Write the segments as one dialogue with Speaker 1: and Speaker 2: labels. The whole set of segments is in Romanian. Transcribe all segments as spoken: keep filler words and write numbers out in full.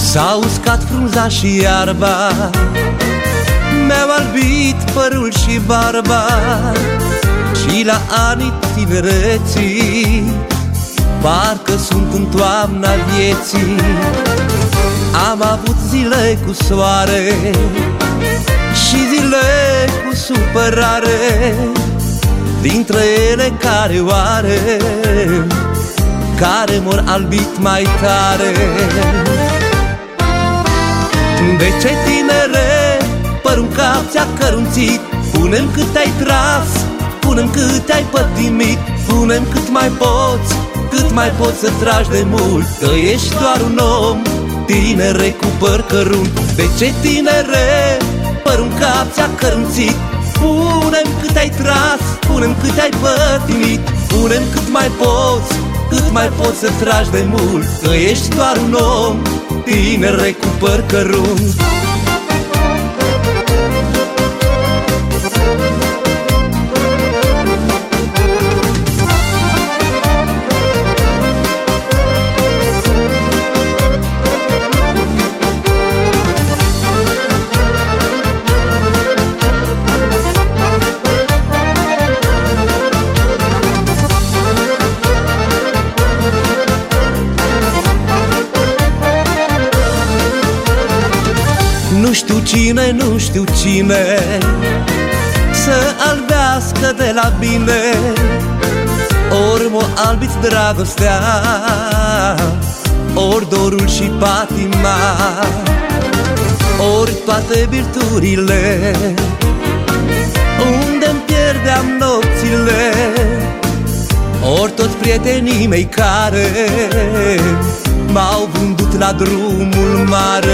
Speaker 1: S-a uscat frunza și iarba, mi-au albit părul și barba, și la anii tinereții parcă sunt în toamna vieții. Am avut zile cu soare și zile cu supărare, dintre ele care oare, care m-or albit mai tare. De ce, tinere, părul în cap ți-a cărunțit? Spune-mi cât ai tras, spune-mi cât ai pătimit, spune-mi cât mai poți, cât mai poți să tragi de mult, că ești doar un om, tinere, cu păr cărunt. De ce, tinere, părul în cap ți-a cărunțit? Spune-mi cât ai tras, spune-mi cât ai pătimit, spune-mi cât mai poți, cât mai poți să tragi de mult, că ești doar un om, tinere, cu păr cărunt. Nu știu cine, nu știu cine să albească de la bine, ori m-o albiți dragostea, ori dorul și patima, ori toate virturile, unde-mi pierdeam nopțile, ori toți prietenii mei care m-au vândut la drumul mare.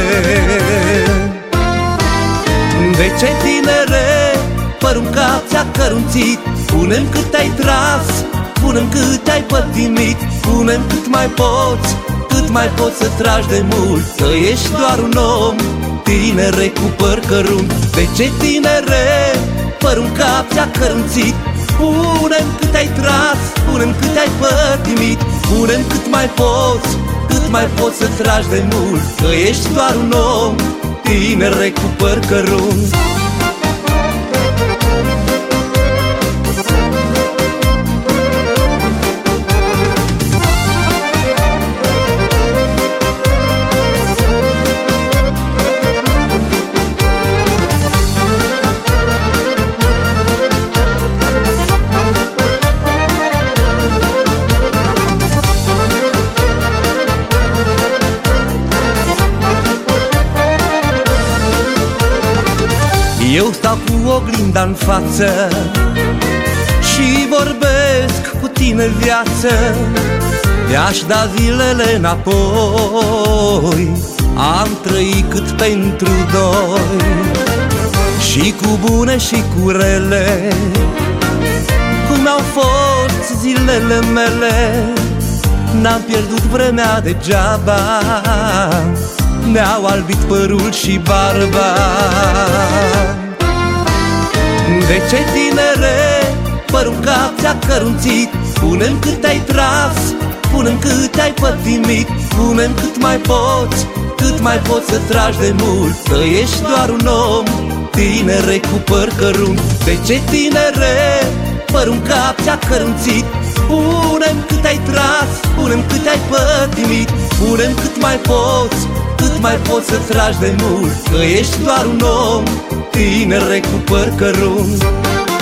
Speaker 1: De ce, tinere, părul în cap ți-a cărunțit? Spune-mi cât ai tras, spune-mi cât ai pătimit, spune-mi cât mai poți, cât mai poți să tragi de mult, că ești doar un om, tinere, cu păr cărunt. De ce, tinere, părul în cap ți-a cărunțit? Spune-mi cât ai tras, spune-mi cât ai pătimit, spune-mi cât mai poți, cât mai poți să tragi de mult, că ești doar un om, tinere, cu păr cărunt. Eu stau cu oglinda-n față și vorbesc cu tine, viață. Mi-aș da zilele înapoi, am trăit cât pentru doi, și cu bune și cu rele, cum au fost zilele mele. N-am pierdut vremea degeaba, mi-au albit părul și barba. De ce, tinere, părul în cap ți-a cărunțit? Spune-mi cât ai tras, spune-mi cât ai pătimit, spune-mi cât mai poți, cât mai poți să tragi de mult, că ești doar un om, tinere, cu păr cărunt. De ce, tinere, părul în cap ți-a cărunțit? Spune-mi cât ai tras, spune-mi cât ai pătimit, spune-mi cât mai poți, cât mai poți să tragi de mult, că ești doar un om, tinere, cu păr cărunt.